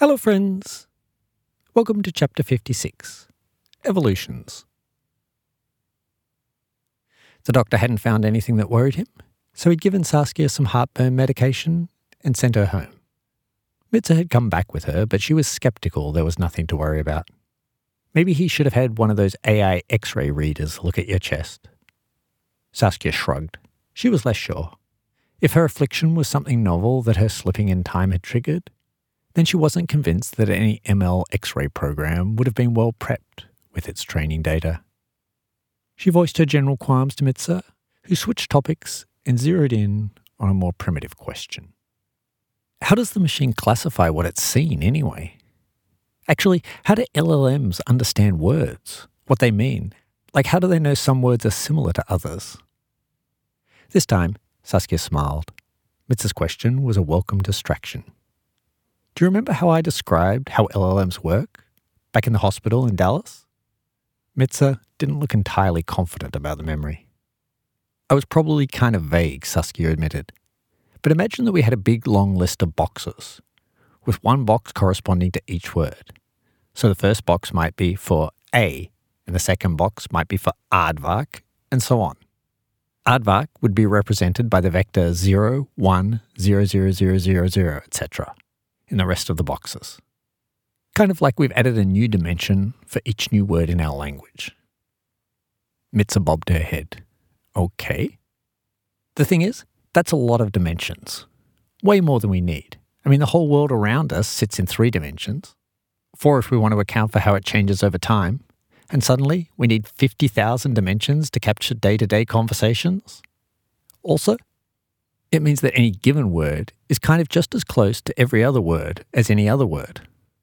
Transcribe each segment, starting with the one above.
Hello friends! Welcome to Chapter 56, Evolutions. The doctor hadn't found anything that worried him, so he'd given Saskia some heartburn medication and sent her home. Mitza had come back with her, but she was sceptical there was nothing to worry about. Maybe he should have had one of those AI X-ray readers look at your chest. Saskia shrugged. She was less sure. If her affliction was something novel that her slipping in time had triggered, then she wasn't convinced that any ML X-ray program would have been well prepped with its training data. She voiced her general qualms to Mitza, who switched topics and zeroed in on a more primitive question. How does the machine classify what it's seen anyway? Actually, how do LLMs understand words, what they mean? Like, how do they know some words are similar to others? This time, Saskia smiled. Mitza's question was a welcome distraction. Do you remember how I described how LLMs work back in the hospital in Dallas? Mitza didn't look entirely confident about the memory. I was probably kind of vague, Saskia admitted. But imagine that we had a big long list of boxes, with one box corresponding to each word. So the first box might be for A, and the second box might be for aardvark, and so on. Aardvark would be represented by the vector 0, 1, 0, 0, 0, 0, 0, etc. in the rest of the boxes. Kind of like we've added a new dimension for each new word in our language. Mitza bobbed her head. Okay. The thing is, that's a lot of dimensions. Way more than we need. I mean, the whole world around us sits in 3 dimensions. 4 if we want to account for how it changes over time. And suddenly, we need 50,000 dimensions to capture day-to-day conversations. Also, it means that any given word is kind of just as close to every other word as any other word.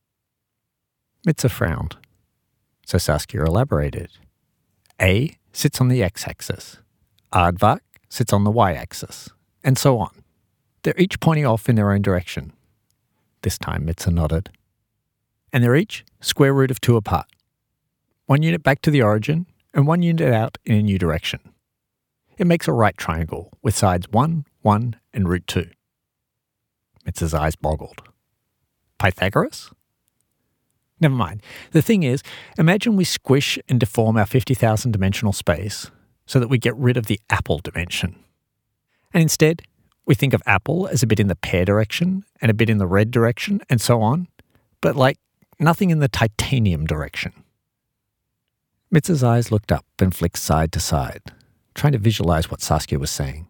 Mitza frowned. So Saskia elaborated. A sits on the x-axis. Aardvark sits on the y-axis. And so on. They're each pointing off in their own direction. This time Mitza nodded. And they're each square root of 2 apart. 1 unit back to the origin and 1 unit out in a new direction. It makes a right triangle with sides 1, 1, and root 2. Mitza's eyes boggled. Pythagoras? Never mind. The thing is, imagine we squish and deform our 50,000 dimensional space so that we get rid of the apple dimension. And instead, we think of apple as a bit in the pear direction and a bit in the red direction and so on, but like nothing in the titanium direction. Mitza's eyes looked up and flicked side to side, trying to visualize what Saskia was saying.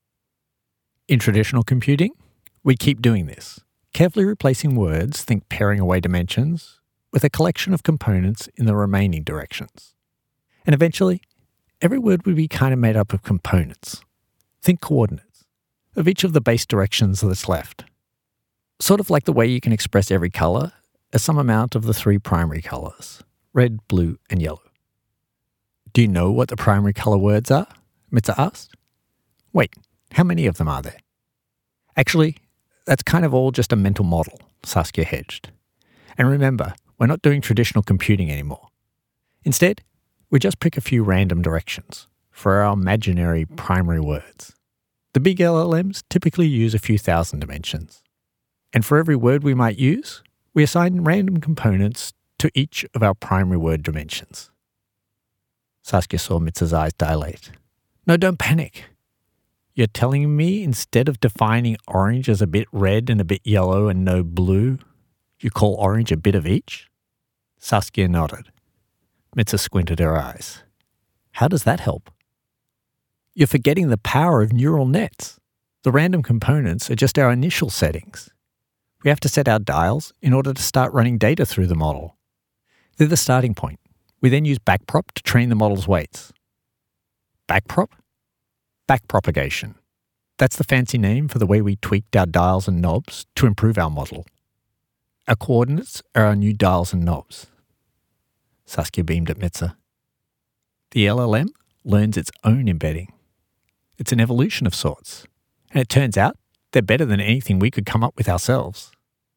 In traditional computing, we keep doing this, carefully replacing words, think paring away dimensions, with a collection of components in the remaining directions. And eventually, every word would be kind of made up of components. Think coordinates, of each of the base directions that's left. Sort of like the way you can express every colour as some amount of the 3 primary colours, red, blue, and yellow. Do you know what the primary colour words are? Mitza asked. Wait, how many of them are there? Actually, that's kind of all just a mental model, Saskia hedged. And remember, we're not doing traditional computing anymore. Instead, we just pick a few random directions for our imaginary primary words. The big LLMs typically use a few thousand dimensions. And for every word we might use, we assign random components to each of our primary word dimensions. Saskia saw Mitza's eyes dilate. No, don't panic. You're telling me instead of defining orange as a bit red and a bit yellow and no blue, you call orange a bit of each? Saskia nodded. Mitza squinted her eyes. How does that help? You're forgetting the power of neural nets. The random components are just our initial settings. We have to set our dials in order to start running data through the model. They're the starting point. We then use backprop to train the model's weights. Backprop? Backpropagation. That's the fancy name for the way we tweaked our dials and knobs to improve our model. Our coordinates are our new dials and knobs. Saskia beamed at Mitza. The LLM learns its own embedding. It's an evolution of sorts. And it turns out they're better than anything we could come up with ourselves.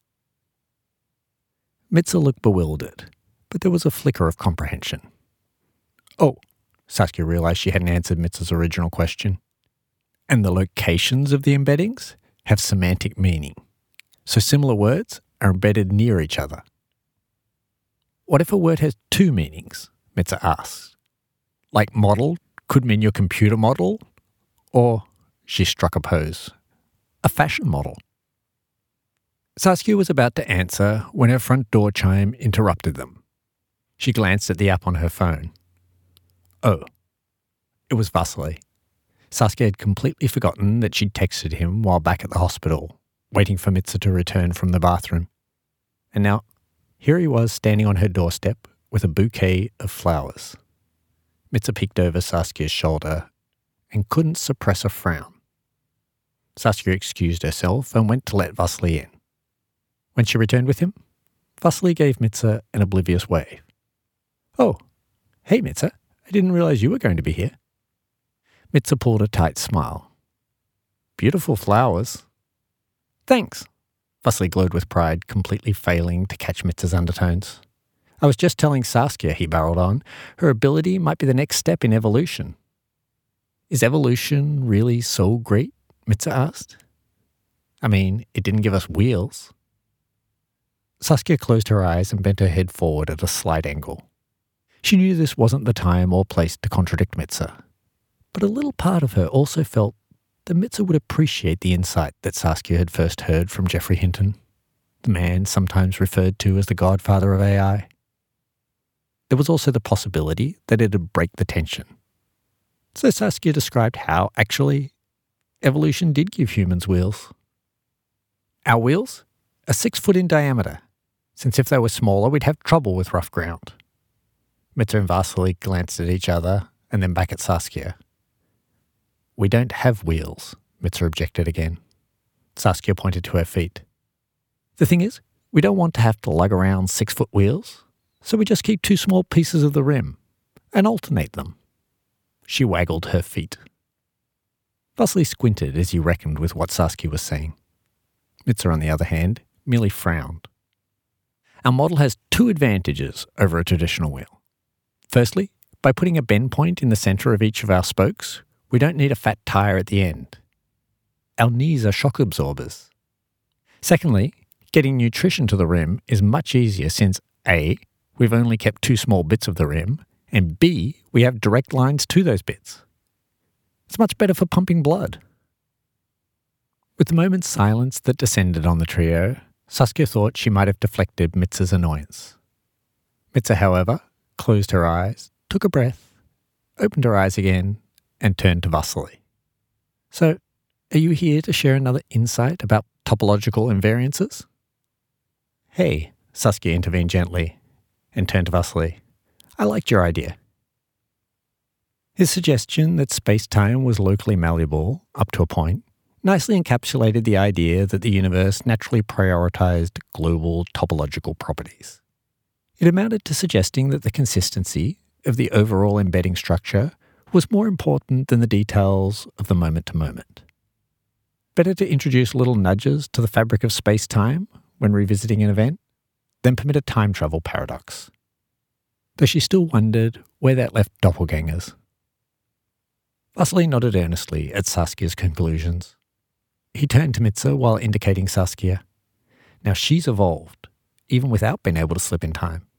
Mitza looked bewildered, but there was a flicker of comprehension. Oh, Saskia realized she hadn't answered Mitza's original question. And the locations of the embeddings have semantic meaning. So similar words are embedded near each other. What if a word has two meanings? Metzer asked. Like model could mean your computer model, or, she struck a pose, a fashion model. Saskia was about to answer when her front door chime interrupted them. She glanced at the app on her phone. Oh, it was Vasily. Saskia had completely forgotten that she'd texted him while back at the hospital, waiting for Metzer to return from the bathroom. And now, here he was standing on her doorstep with a bouquet of flowers. Metzer peeked over Saskia's shoulder and couldn't suppress a frown. Saskia excused herself and went to let Vasily in. When she returned with him, Vasily gave Metzer an oblivious wave. Oh, hey Metzer, I didn't realize you were going to be here. Metzer pulled a tight smile. Beautiful flowers. Thanks. Vasily glowed with pride, completely failing to catch Metzer's undertones. I was just telling Saskia, he barreled on, her ability might be the next step in evolution. Is evolution really so great? Metzer asked. I mean, it didn't give us wheels. Saskia closed her eyes and bent her head forward at a slight angle. She knew this wasn't the time or place to contradict Metzer, but a little part of her also felt that Metzer would appreciate the insight that Saskia had first heard from Geoffrey Hinton, the man sometimes referred to as the godfather of AI. There was also the possibility that it'd break the tension. So Saskia described how, actually, evolution did give humans wheels. Our wheels are 6 foot in diameter, since if they were smaller, we'd have trouble with rough ground. Metzer and Vasily glanced at each other and then back at Saskia. We don't have wheels, Metzer objected again. Saskia pointed to her feet. The thing is, we don't want to have to lug around 6-foot wheels, so we just keep 2 small pieces of the rim and alternate them. She waggled her feet. Vasily squinted as he reckoned with what Saskia was saying. Metzer, on the other hand, merely frowned. Our model has 2 advantages over a traditional wheel. Firstly, by putting a bend point in the centre of each of our spokes, we don't need a fat tyre at the end. Our knees are shock absorbers. Secondly, getting nutrition to the rim is much easier since A, we've only kept 2 small bits of the rim, and B, we have direct lines to those bits. It's much better for pumping blood. With the moment's silence that descended on the trio, Saskia thought she might have deflected Metzer's annoyance. Metzer, however, closed her eyes, took a breath, opened her eyes again, and turned to Vasily. So, are you here to share another insight about topological invariances? Hey, Saskia intervened gently, and turned to Vasily. I liked your idea. His suggestion that space-time was locally malleable, up to a point, nicely encapsulated the idea that the universe naturally prioritized global topological properties. It amounted to suggesting that the consistency of the overall embedding structure was more important than the details of the moment-to-moment. Better to introduce little nudges to the fabric of space-time when revisiting an event than permit a time travel paradox. Though she still wondered where that left doppelgangers. Vasily nodded earnestly at Saskia's conclusions. He turned to Metzer while indicating Saskia. Now she's evolved, even without being able to slip in time.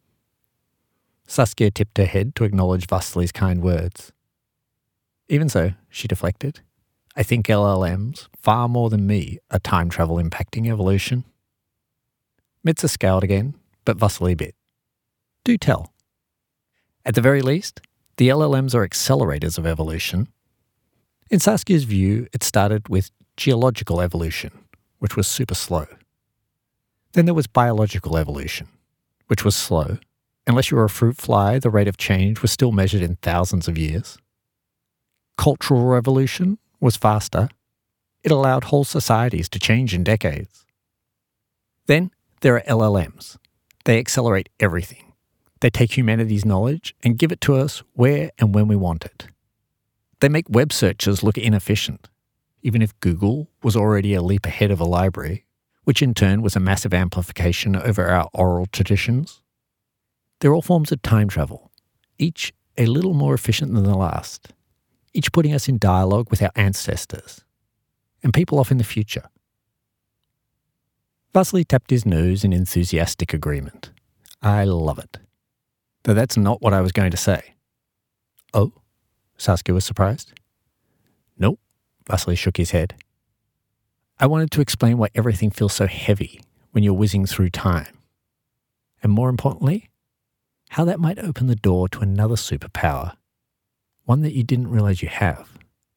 Saskia tipped her head to acknowledge Vasily's kind words. Even so, she deflected, I think LLMs, far more than me, are time travel impacting evolution. Metzer scowled again, but Vasily bit. Do tell. At the very least, the LLMs are accelerators of evolution. In Saskia's view, it started with geological evolution, which was super slow. Then there was biological evolution, which was slow. Unless you were a fruit fly, the rate of change was still measured in thousands of years. Cultural revolution was faster. It allowed whole societies to change in decades. Then there are LLMs. They accelerate everything. They take humanity's knowledge and give it to us where and when we want it. They make web searches look inefficient, even if Google was already a leap ahead of a library, which in turn was a massive amplification over our oral traditions. They're all forms of time travel, each a little more efficient than the last, each putting us in dialogue with our ancestors and people off in the future. Vasily tapped his nose in enthusiastic agreement. I love it. Though that's not what I was going to say. Oh? Saskia was surprised. Nope, Vasily shook his head. I wanted to explain why everything feels so heavy when you're whizzing through time. And more importantly, how that might open the door to another superpower, one that you didn't realize you have.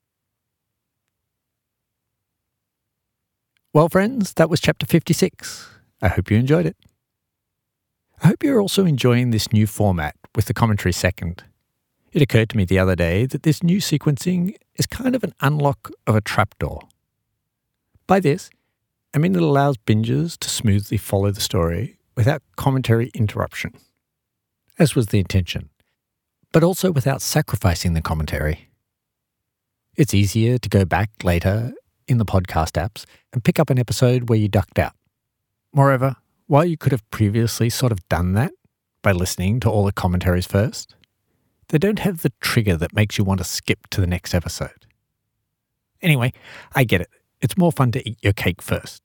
Well, friends, that was chapter 56. I hope you enjoyed it. I hope you're also enjoying this new format with the commentary second. It occurred to me the other day that this new sequencing is kind of an unlock of a trapdoor. By this, I mean it allows bingers to smoothly follow the story without commentary interruption, as was the intention, but also without sacrificing the commentary. It's easier to go back later in the podcast apps and pick up an episode where you ducked out. Moreover, while you could have previously sort of done that by listening to all the commentaries first, they don't have the trigger that makes you want to skip to the next episode. Anyway, I get it. It's more fun to eat your cake first.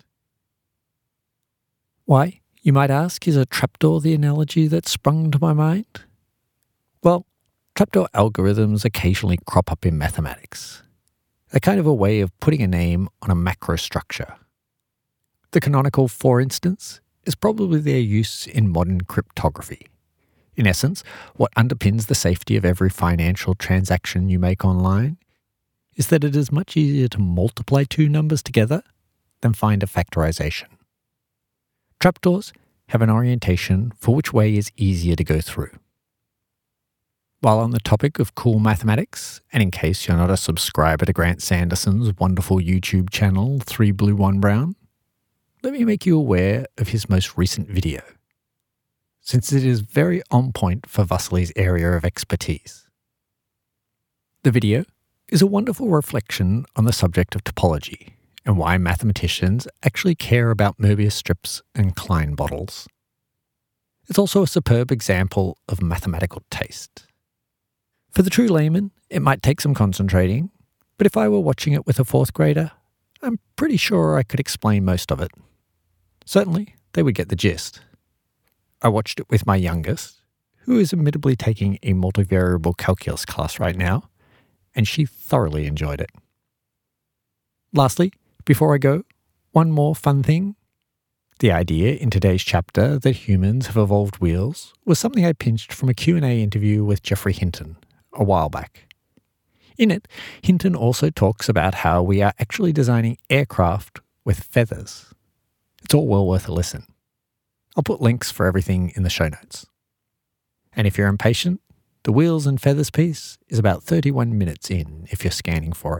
Why, you might ask, is a trapdoor the analogy that sprung to my mind? Well, trapdoor algorithms occasionally crop up in mathematics. They're kind of a way of putting a name on a macro structure. The canonical, for instance, is probably their use in modern cryptography. In essence, what underpins the safety of every financial transaction you make online is that it is much easier to multiply two numbers together than find a factorization. Trapdoors have an orientation for which way is easier to go through. While on the topic of cool mathematics, and in case you're not a subscriber to Grant Sanderson's wonderful YouTube channel, 3 Blue 1 Brown, let me make you aware of his most recent video, since it is very on point for Vasily's area of expertise. The video is a wonderful reflection on the subject of topology and why mathematicians actually care about Möbius strips and Klein bottles. It's also a superb example of mathematical taste. For the true layman, it might take some concentrating, but if I were watching it with a fourth grader, I'm pretty sure I could explain most of it. Certainly, they would get the gist. I watched it with my youngest, who is admittedly taking a multivariable calculus class right now, and she thoroughly enjoyed it. Lastly, before I go, one more fun thing. The idea in today's chapter that humans have evolved wheels was something I pinched from a Q&A interview with Geoffrey Hinton a while back. In it, Hinton also talks about how we are actually designing aircraft with feathers. It's all well worth a listen. I'll put links for everything in the show notes. And if you're impatient, the wheels and feathers piece is about 31 minutes in if you're scanning for it.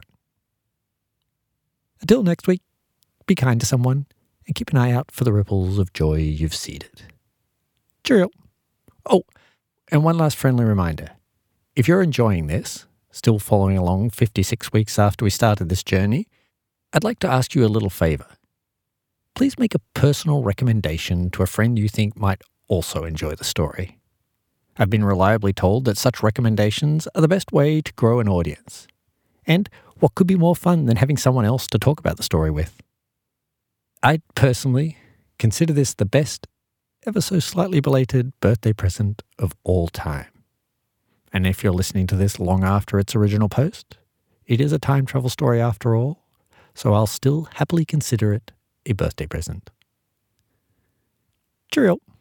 Until next week, be kind to someone and keep an eye out for the ripples of joy you've seeded. Cheerio. Oh, and one last friendly reminder. If you're enjoying this, still following along 56 weeks after we started this journey, I'd like to ask you a little favour. Please make a personal recommendation to a friend you think might also enjoy the story. I've been reliably told that such recommendations are the best way to grow an audience. And what could be more fun than having someone else to talk about the story with? I personally consider this the best, ever so slightly belated birthday present of all time. And if you're listening to this long after its original post, it is a time travel story after all, so I'll still happily consider it a birthday present. Cheerio.